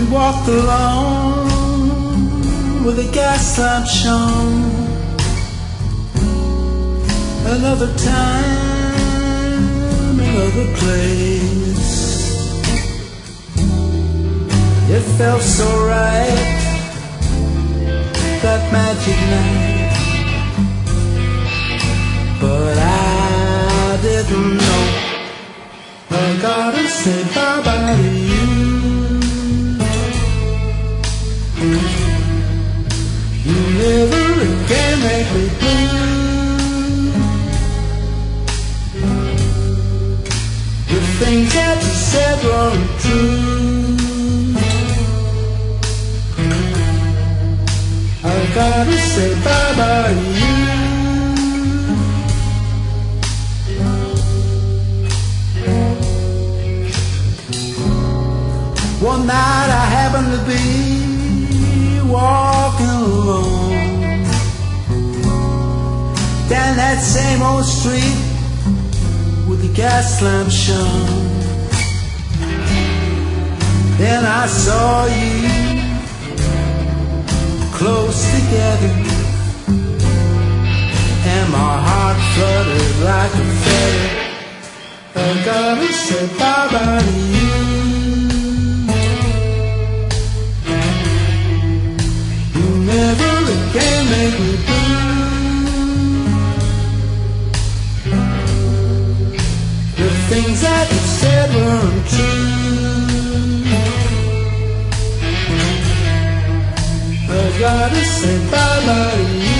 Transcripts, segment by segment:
walked along with a gas lamp shone. Another time, another place. It felt so right, that magic night. But I didn't know I gotta say bye-bye to you. You never again make me blue. The things that you said weren't true. I gotta say bye-bye to you. One night I happened to be walking alone down that same old street with the gas lamp shone. Then I saw you close together, and my heart fluttered like a feather. I gotta say bye-bye to you. Never again make me blue. The things that you said weren't true. I gotta say bye-bye to you.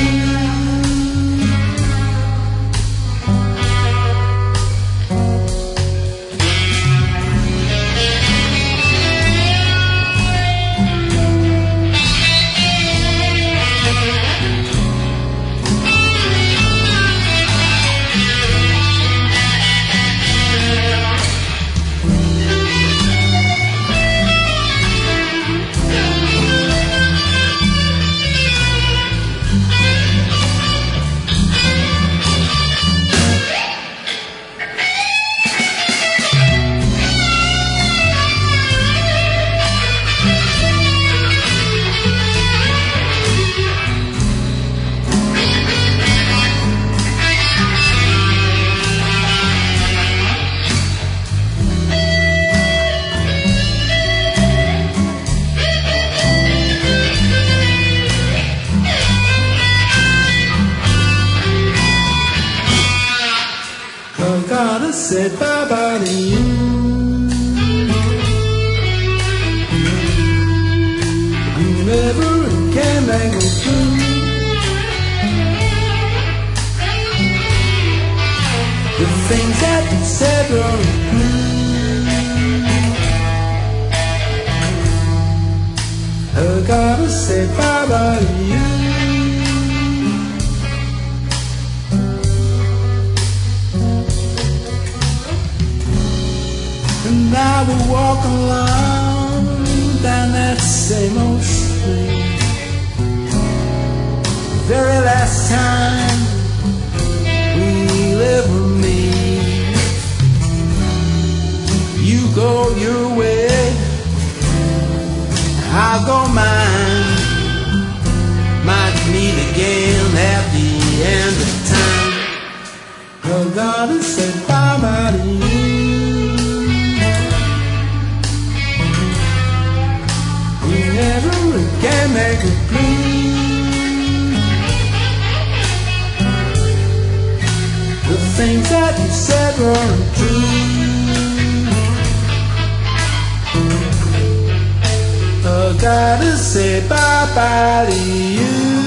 Say bye-bye to you. You never again make me blue. The things that you said were true. I gotta say bye-bye to you. And I will walk along down that same old street. The very last time we'll ever meet. You go your way, I'll go mine. Might meet again at the end of time. I gotta say bye-bye to you. Never again make it blue. The things that you said weren't true. I gotta say bye-bye to you.